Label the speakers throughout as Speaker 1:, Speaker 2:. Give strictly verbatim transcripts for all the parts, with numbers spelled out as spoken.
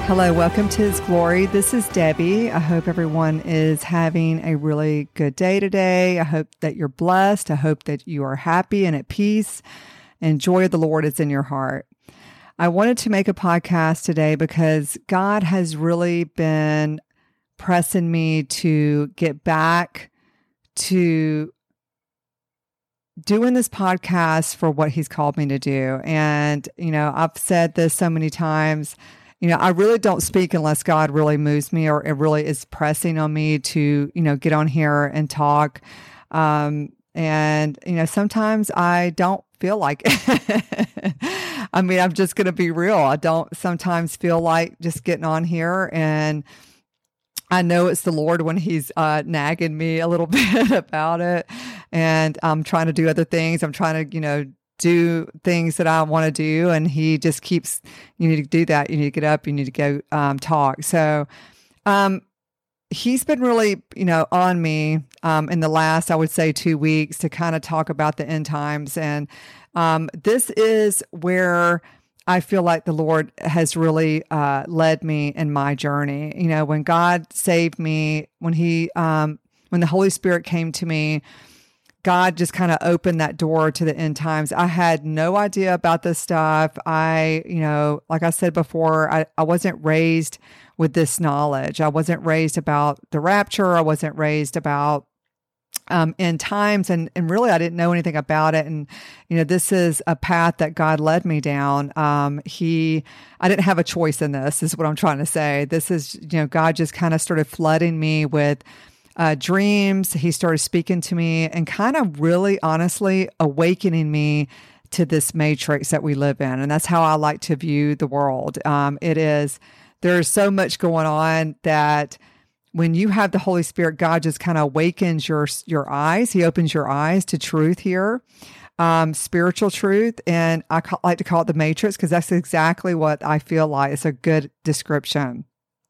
Speaker 1: Hello, welcome to His Glory. This is Debbie. I hope everyone is having a really good day today. I hope that you're blessed. I hope that you are happy and at peace, and joy of the Lord is in your heart. I wanted to make a podcast today because God has really been pressing me to get back to doing this podcast for what He's called me to do. And, you know, I've said this so many times. You know, I really don't speak unless God really moves me or it really is pressing on me to, you know, get on here and talk. Um, and, you know, sometimes I don't feel like it. I mean, I'm just going to be real. I don't sometimes feel like just getting on here, and I know it's the Lord when He's uh, nagging me a little bit about it. And I'm trying to do other things. I'm trying to, you know, do things that I want to do. And He just keeps, you need to do that. You need to get up. You need to go um, talk. So um, He's been really, you know, on me um, in the last, I would say, two weeks to kind of talk about the end times. And um, this is where I feel like the Lord has really uh, led me in my journey. You know, when God saved me, when He, um, when the Holy Spirit came to me, God just kind of opened that door to the end times. I had no idea about this stuff. I, you know, like I said before, I, I wasn't raised with this knowledge. I wasn't raised about the rapture. I wasn't raised about um, end times. And, and really, I didn't know anything about it. And, you know, this is a path that God led me down. Um, he, I didn't have a choice in this, is what I'm trying to say. This is, you know, God just kind of started flooding me with Uh, dreams. He started speaking to me and kind of really honestly awakening me to this matrix that we live in. And that's how I like to view the world. Um, it is, there's so much going on that when you have the Holy Spirit, God just kind of awakens your, your eyes. He opens your eyes to truth here, um, spiritual truth. And I ca- like to call it the matrix because that's exactly what I feel like. It's a good description.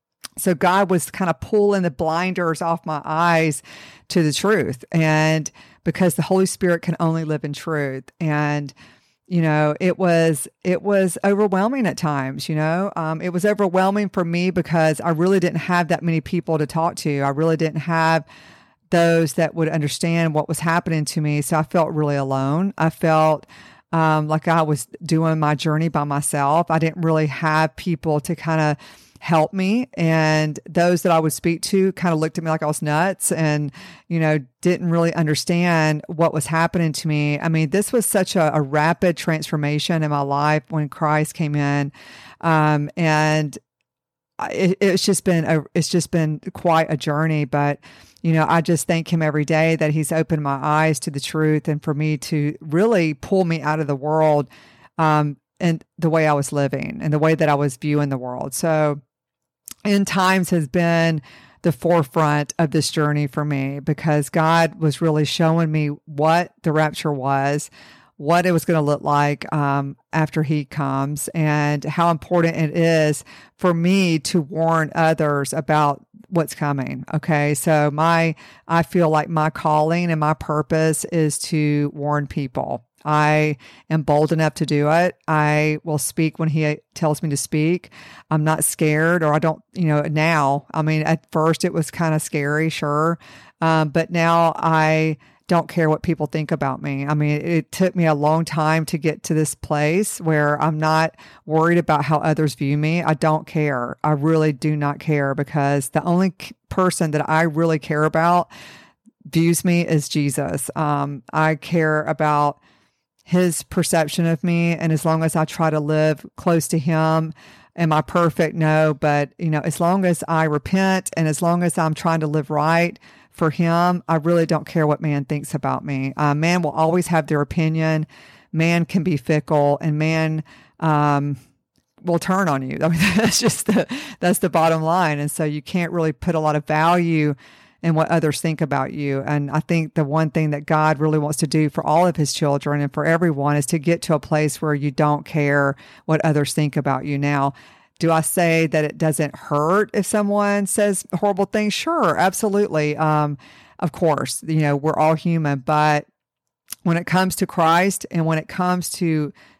Speaker 1: So God was kind of pulling the blinders off my eyes to the truth. And because the Holy Spirit can only live in truth. And, you know, it was, it was overwhelming at times, you know, um, it was overwhelming for me because I really didn't have that many people to talk to. I really didn't have those that would understand what was happening to me. So I felt really alone. I felt um, like I was doing my journey by myself. I didn't really have people to kind of help me. And those that I would speak to kind of looked at me like I was nuts and, you know, didn't really understand what was happening to me. I mean, this was such a, a rapid transformation in my life when Christ came in. Um, and it, it's just been, a, it's just been quite a journey, but you know, I just thank Him every day that He's opened my eyes to the truth and for me to really pull me out of the world, um, and the way I was living and the way that I was viewing the world. So end times has been the forefront of this journey for me because God was really showing me what the rapture was, what it was going to look like um, after He comes, and how important it is for me to warn others about what's coming. Okay. So my, I feel like my calling and my purpose is to warn people. I am bold enough to do it. I will speak when He tells me to speak. I'm not scared, or I don't, you know, now, I mean, at first it was kind of scary, sure. Um, but now I don't care what people think about me. I mean, it took me a long time to get to this place where I'm not worried about how others view me. I don't care. I really do not care because the only person that I really care about views me as Jesus. Um, I care about His perception of me. And as long as I try to live close to Him, am I perfect? No. But, you know, as long as I repent and as long as I'm trying to live right for Him, I really don't care what man thinks about me. Uh, man will always have their opinion. Man can be fickle, and man um, will turn on you. I mean, that's just the, that's the bottom line. And so you can't really put a lot of value and what others think about you. And I think the one thing that God really wants to do for all of His children and for everyone is to get to a place where you don't care what others think about you. Now, do I say that it doesn't hurt if someone says horrible things? Sure, absolutely. Um, of course, you know, we're all human, but when it comes to Christ and when it comes to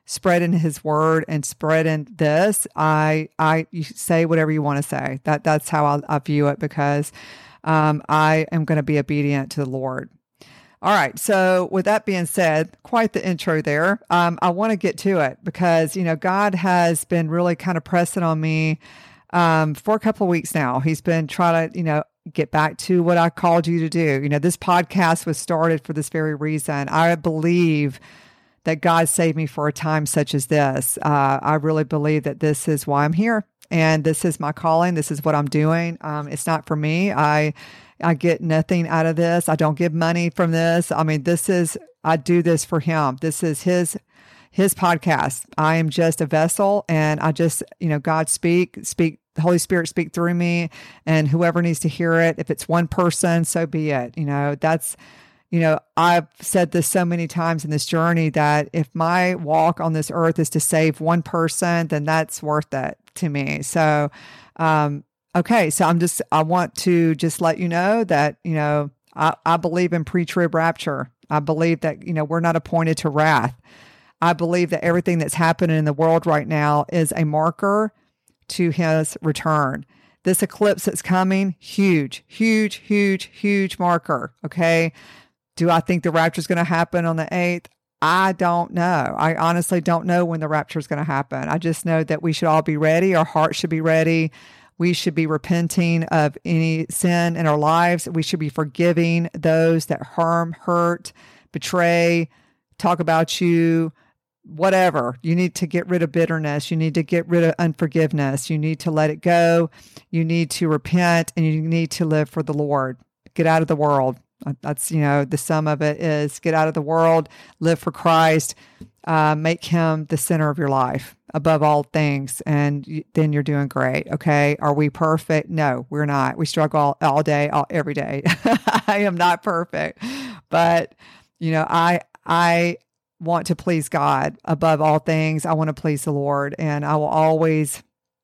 Speaker 1: spreading his word and spreading this, I, I, you say whatever you want to say. That, that's how I, I view it, because um, I am going to be obedient to the Lord. All right. So with that being said, quite the intro there. Um, I want to get to it because, you know, God has been really kind of pressing on me um, for a couple of weeks now. He's been trying to, you know, get back to what I called you to do. You know, this podcast was started for this very reason. I believe that God saved me for a time such as this. Uh, I really believe that this is why I'm here, and this is my calling. This is what I'm doing. Um, it's not for me. I I get nothing out of this. I don't get money from this. I mean, this is, I do this for him. This is his, his podcast. I am just a vessel, and I just, you know, God speak, speak, the Holy Spirit speak through me, and whoever needs to hear it, if it's one person, so be it. You know, that's, you know, I've said this so many times in this journey that if my walk on this earth is to save one person, then that's worth it to me. So, um, Okay, so I'm just, I want to just let you know that, you know, I, I believe in pre-trib rapture. I believe that, you know, we're not appointed to wrath. I believe that everything that's happening in the world right now is a marker to his return. This eclipse that's coming, huge, huge, huge, huge marker. Okay. Do I think the rapture is going to happen on the eighth? I don't know. I honestly don't know when the rapture is going to happen. I just know that we should all be ready. Our hearts should be ready. We should be repenting of any sin in our lives. We should be forgiving those that harm, hurt, betray, talk about you, whatever. You need to get rid of bitterness. You need to get rid of unforgiveness. You need to let it go. You need to repent, and you need to live for the Lord. Get out of the world. That's, you know, the sum of it is get out of the world, live for Christ, uh, make him the center of your life above all things. And you, then you're doing great. Okay. Are we perfect? No, we're not. We struggle all, all day, all, every day. I am not perfect, but you know, I, I want to please God above all things. I want to please the Lord, and I will always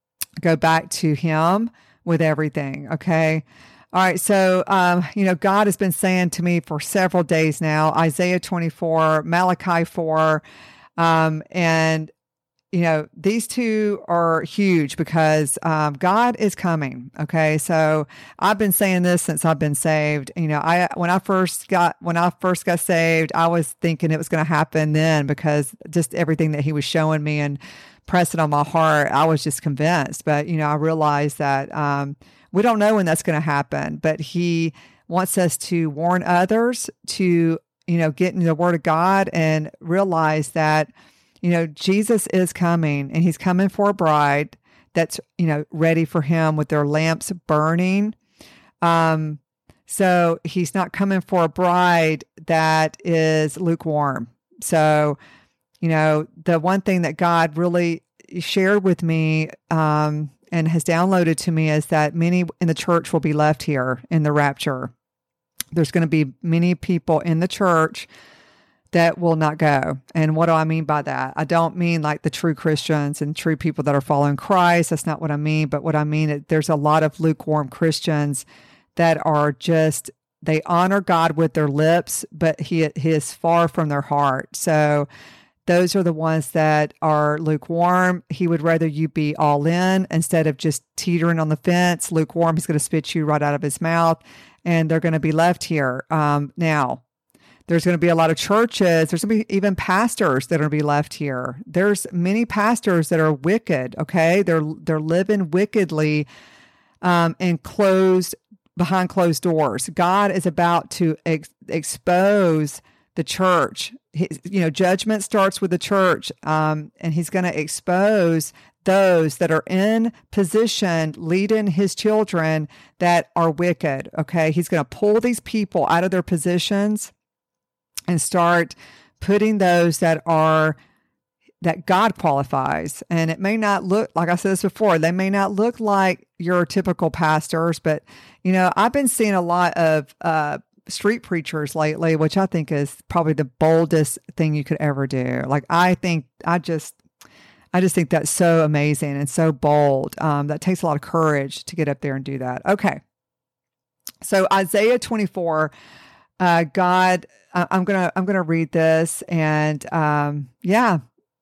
Speaker 1: go back to him with everything. Okay. All right. So, um, you know, God has been saying to me for several days now, Isaiah twenty-four, Malachi four, um, and, you know, these two are huge because um, God is coming. Okay. So I've been saying this since I've been saved. You know, I, when I first got, when I first got saved, I was thinking it was going to happen then, because just everything that he was showing me and pressing on my heart, I was just convinced. But, you know, I realized that, um, we don't know when that's going to happen, but he wants us to warn others to, you know, get into the Word of God and realize that, you know, Jesus is coming, and he's coming for a bride that's, you know, ready for him with their lamps burning. Um, so he's not coming for a bride that is lukewarm. So, you know, the one thing that God really shared with me, um, and has downloaded to me is that many in the church will be left here in the rapture. There's going to be many people in the church that will not go. And what do I mean by that? I don't mean like the true Christians and true people that are following Christ. That's not what I mean. But what I mean is there's a lot of lukewarm Christians that are just, they honor God with their lips, but he, he is far from their heart. So those are the ones that are lukewarm. He would rather you be all in instead of just teetering on the fence. Lukewarm, he's going to spit you right out of his mouth, and they're going to be left here. Um, now, there's going to be a lot of churches. There's going to be even pastors that are going to be left here. There's many pastors that are wicked. Okay, they're they're living wickedly, um, and closed behind closed doors. God is about to ex- expose the church. His, you know, judgment starts with the church, um, and he's going to expose those that are in position leading his children that are wicked. Okay, he's going to pull these people out of their positions and start putting those that are that God qualifies. And it may not look, like I said this before, they may not look like your typical pastors, but you know, I've been seeing a lot of uh street preachers lately, which I think is probably the boldest thing you could ever do. Like, I think, I just, I just think that's so amazing and so bold. Um, that takes a lot of courage to get up there and do that. Okay. So Isaiah twenty-four, uh, God, I, I'm going to, I'm going to read this, and, um, yeah,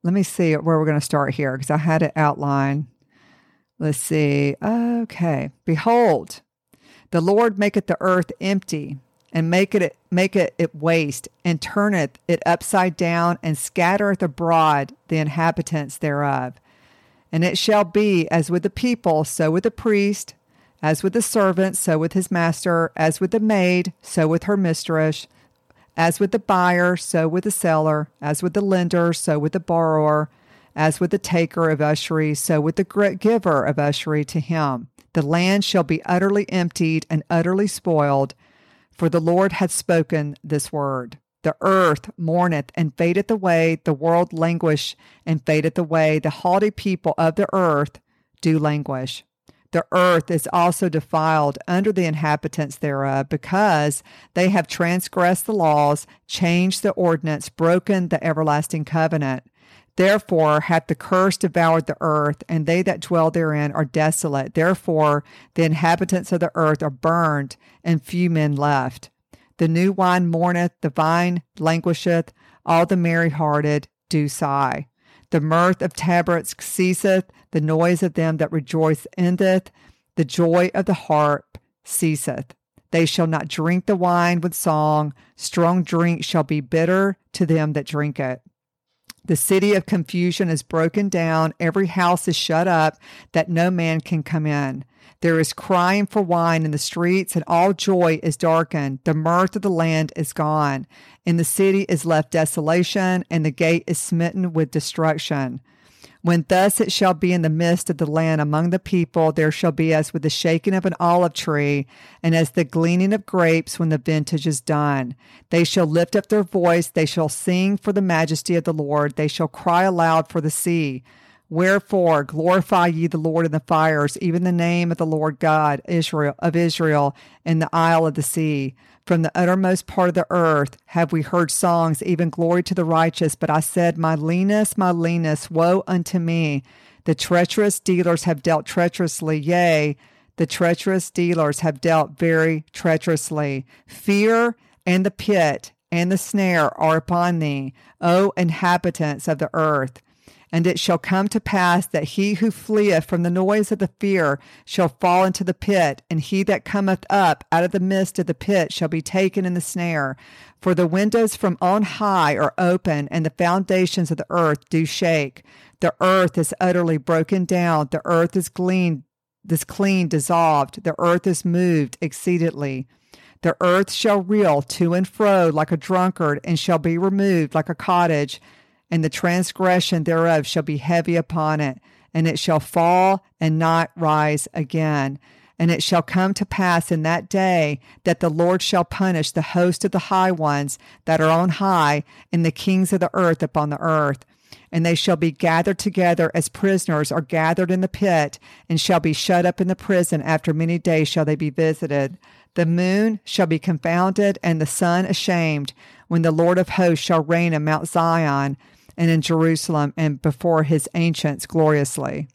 Speaker 1: let me see where we're going to start here because I had it outlined. Let's see. Okay. Behold, the Lord maketh the earth empty, and maketh it make it, it waste, and turneth it upside down, and scattereth abroad the inhabitants thereof. And it shall be as with the people, so with the priest, as with the servant, so with his master, as with the maid, so with her mistress, as with the buyer, so with the seller, as with the lender, so with the borrower, as with the taker of usury, so with the giver of usury to him. The land shall be utterly emptied and utterly spoiled, for the Lord hath spoken this word. The earth mourneth and fadeth away, the world languish and fadeth away, the haughty people of the earth do languish. The earth is also defiled under the inhabitants thereof, because they have transgressed the laws, changed the ordinance, broken the everlasting covenant. Therefore hath the curse devoured the earth, and they that dwell therein are desolate. Therefore the inhabitants of the earth are burned, and few men left. The new wine mourneth, the vine languisheth, all the merry-hearted do sigh. The mirth of tabrets ceaseth, the noise of them that rejoice endeth, the joy of the harp ceaseth. They shall not drink the wine with song, strong drink shall be bitter to them that drink it. The city of confusion is broken down, every house is shut up, that no man can come in. There is crying for wine in the streets, and all joy is darkened. The mirth of the land is gone. In the city is left desolation, and the gate is smitten with destruction. When thus it shall be in the midst of the land among the people, there shall be as with the shaking of an olive tree, and as the gleaning of grapes when the vintage is done. They shall lift up their voice, they shall sing for the majesty of the Lord, they shall cry aloud for the sea. Wherefore glorify ye the Lord in the fires, even the name of the Lord God Israel of Israel in the isle of the sea. From the uttermost part of the earth have we heard songs, even glory to the righteous. But I said, my leanness, my leanness, woe unto me. The treacherous dealers have dealt treacherously, yea, the treacherous dealers have dealt very treacherously. Fear and the pit and the snare are upon thee, O inhabitants of the earth. And it shall come to pass that he who fleeth from the noise of the fear shall fall into the pit, and he that cometh up out of the midst of the pit shall be taken in the snare. For the windows from on high are open, and the foundations of the earth do shake. The earth is utterly broken down, the earth is clean, is clean dissolved, the earth is moved exceedingly. The earth shall reel to and fro like a drunkard, and shall be removed like a cottage, and the transgression thereof shall be heavy upon it, and it shall fall and not rise again. And it shall come to pass in that day that the Lord shall punish the host of the high ones that are on high, and the kings of the earth upon the earth. And they shall be gathered together as prisoners are gathered in the pit, and shall be shut up in the prison. After many days shall they be visited. The moon shall be confounded, and the sun ashamed, when the Lord of hosts shall reign in Mount Zion, and in Jerusalem, and before his ancients gloriously.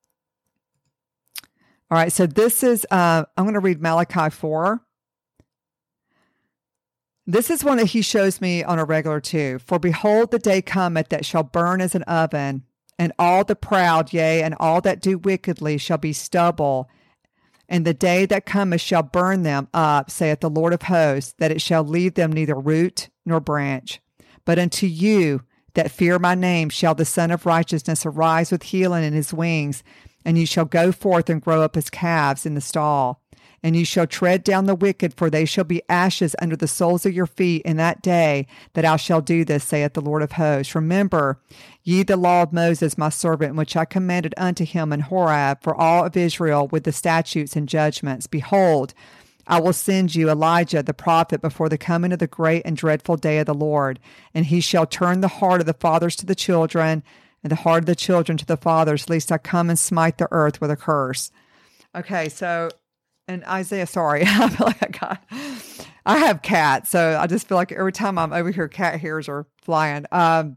Speaker 1: All right, so this is, uh, I'm going to read Malachi four. This is one that he shows me on a regular too. For behold, the day cometh that shall burn as an oven, and all the proud, yea, and all that do wickedly shall be stubble. And the day that cometh shall burn them up, saith the Lord of hosts, that it shall leave them neither root nor branch. But unto you that fear my name shall the Son of Righteousness arise with healing in his wings, and you shall go forth and grow up as calves in the stall. And you shall tread down the wicked, for they shall be ashes under the soles of your feet in that day that I shall do this, saith the Lord of hosts. Remember ye the law of Moses my servant, which I commanded unto him in Horeb for all of Israel with the statutes and judgments. Behold, I will send you Elijah the prophet before the coming of the great and dreadful day of the Lord. And he shall turn the heart of the fathers to the children, and the heart of the children to the fathers, lest I come and smite the earth with a curse. Okay, so, and Isaiah, sorry, I feel like I got, I have cats, so I just feel like every time I'm over here, cat hairs are flying. Um,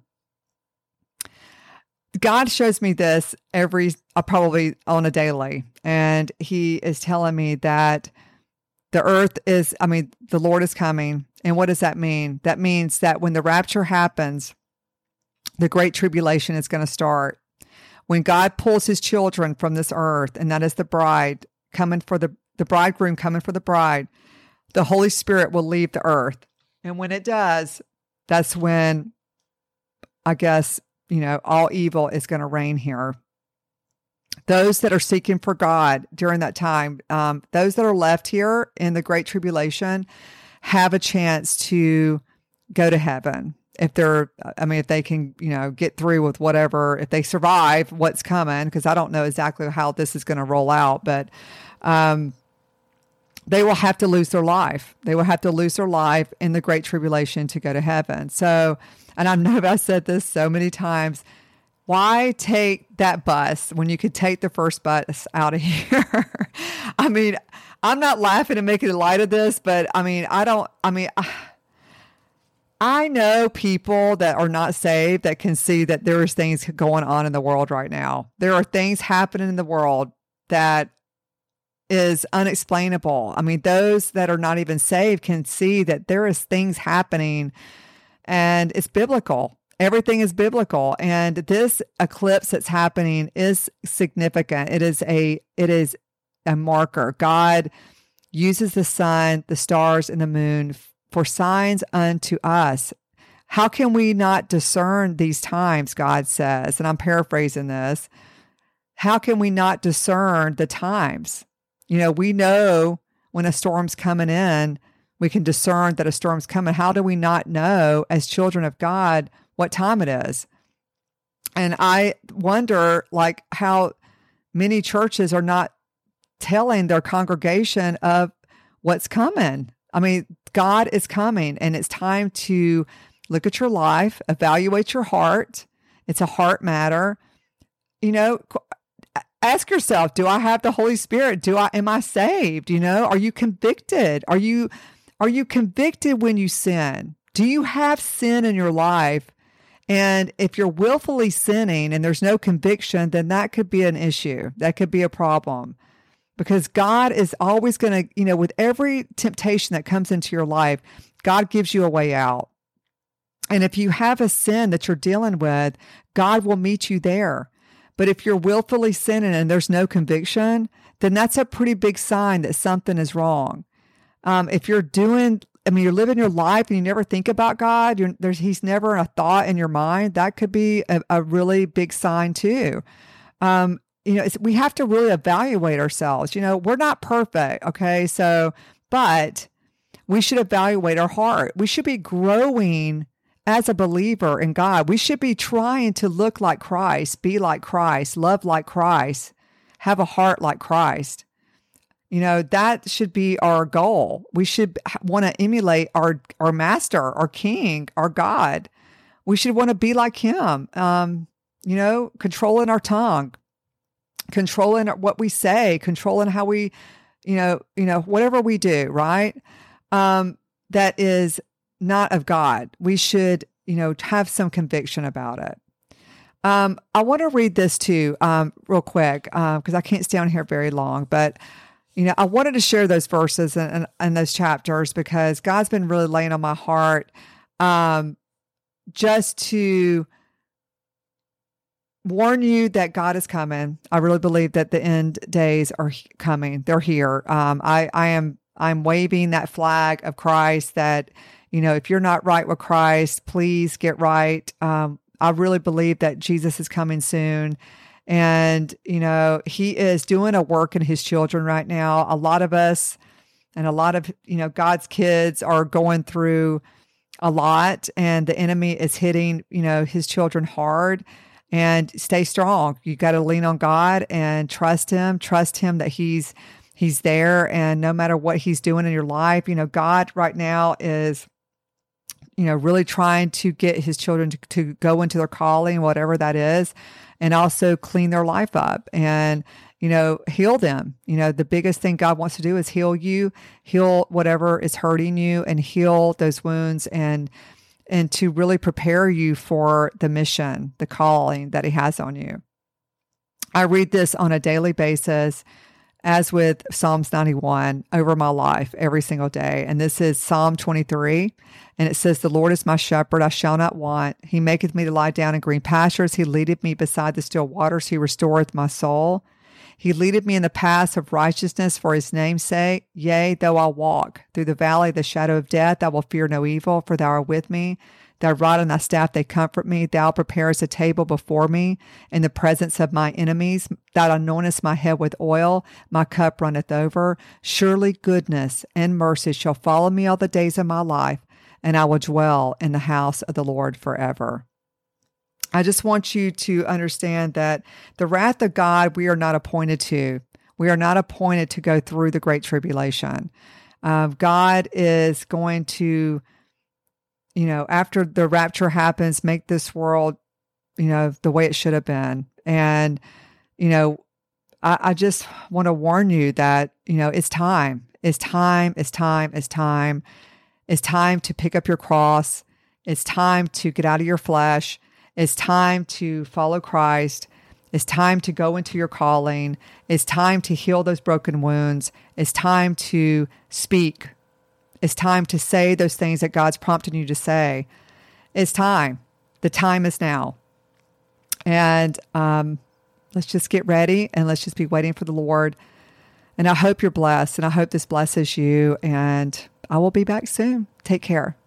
Speaker 1: God shows me this every, uh, probably on a daily, and he is telling me that the earth is, I mean, the Lord is coming. And what does that mean? That means that when the rapture happens, the Great Tribulation is going to start. When God pulls his children from this earth, and that is the bride coming for the, the bridegroom coming for the bride, the Holy Spirit will leave the earth. And when it does, that's when, I guess, you know, all evil is going to reign here. Those that are seeking for God during that time, um, those that are left here in the Great Tribulation have a chance to go to heaven. If they're, I mean, if they can, you know, get through with whatever, if they survive what's coming, because I don't know exactly how this is going to roll out, but um, they will have to lose their life. They will have to lose their life in the Great Tribulation to go to heaven. So, and I know I've said this so many times, why take that bus when you could take the first bus out of here? I mean, I'm not laughing and making light of this, but I mean, I don't, I mean, I, I know people that are not saved that can see that there's things going on in the world right now. There are things happening in the world that is unexplainable. I mean, those that are not even saved can see that there is things happening, and it's biblical. Everything is biblical. And this eclipse that's happening is significant. It is a, it is a marker. God uses the sun, the stars, and the moon for signs unto us. How can we not discern these times, God says, and I'm paraphrasing this. How can we not discern the times? You know, we know when a storm's coming in, we can discern that a storm's coming. How do we not know as children of God what time it is? And I wonder, like, how many churches are not telling their congregation of what's coming. I mean, God is coming, and it's time to look at your life, evaluate your heart. It's a heart matter. You know, ask yourself, do I have the Holy Spirit? Do I, am I saved? You know, are you convicted? Are you, are you convicted when you sin? Do you have sin in your life? And if you're willfully sinning and there's no conviction, then that could be an issue. That could be a problem. Because God is always going to, you know, with every temptation that comes into your life, God gives you a way out. And if you have a sin that you're dealing with, God will meet you there. But if you're willfully sinning and there's no conviction, then that's a pretty big sign that something is wrong. Um, if you're doing, I mean, you're living your life and you never think about God, you're, there's, he's never a thought in your mind, that could be a, a really big sign too. Um, You know, it's, we have to really evaluate ourselves. You know, we're not perfect, okay? So, but we should evaluate our heart. We should be growing as a believer in God. We should be trying to look like Christ, be like Christ, love like Christ, have a heart like Christ. You know, that should be our goal. We should want to emulate our, our master, our king, our God. We should want to be like him, um, you know, controlling our tongue, controlling what we say, controlling how we, you know, you know, whatever we do, right? Um, that is not of God. We should, you know, have some conviction about it. Um, I want to read this too, um, real quick, because uh, I can't stay on here very long, but, you know, I wanted to share those verses and, and, and those chapters because God's been really laying on my heart, um, just to warn you that God is coming. I really believe that the end days are coming. They're here. Um, I, I am, I'm waving that flag of Christ that, you know, if you're not right with Christ, please get right. Um, I really believe that Jesus is coming soon. And, you know, he is doing a work in his children right now. A lot of us and a lot of, you know, God's kids are going through a lot, and the enemy is hitting, you know, his children hard. And stay strong. You got to lean on God and trust him, trust him that he's, he's there. And no matter what he's doing in your life, you know, God right now is, you know, really trying to get his children to, to go into their calling, whatever that is, and also clean their life up and, you know, heal them. You know, the biggest thing God wants to do is heal you, heal whatever is hurting you, and heal those wounds, and and to really prepare you for the mission, the calling that he has on you. I read this on a daily basis, as with Psalms ninety-one, over my life every single day. And this is Psalm twenty-three. And it says, the Lord is my shepherd, I shall not want. He maketh me to lie down in green pastures. He leadeth me beside the still waters. He restoreth my soul. He leadeth me in the paths of righteousness for his name's sake. Yea, though I walk through the valley of the shadow of death, I will fear no evil, for thou art with me. Thy rod and thy staff, they comfort me. Thou preparest a table before me in the presence of my enemies. Thou anointest my head with oil. My cup runneth over. Surely goodness and mercy shall follow me all the days of my life, and I will dwell in the house of the Lord forever. I just want you to understand that the wrath of God, we are not appointed to. We are not appointed to go through the great tribulation. Um, God is going to, you know, after the rapture happens, make this world, you know, the way it should have been. And, you know, I, I just want to warn you that, you know, it's time. It's time. It's time. It's time. It's time to pick up your cross. It's time to get out of your flesh. It's time to follow Christ. It's time to go into your calling. It's time to heal those broken wounds. It's time to speak. It's time to say those things that God's prompting you to say. It's time. The time is now. And um, let's just get ready and let's just be waiting for the Lord. And I hope you're blessed, and I hope this blesses you. And I will be back soon. Take care.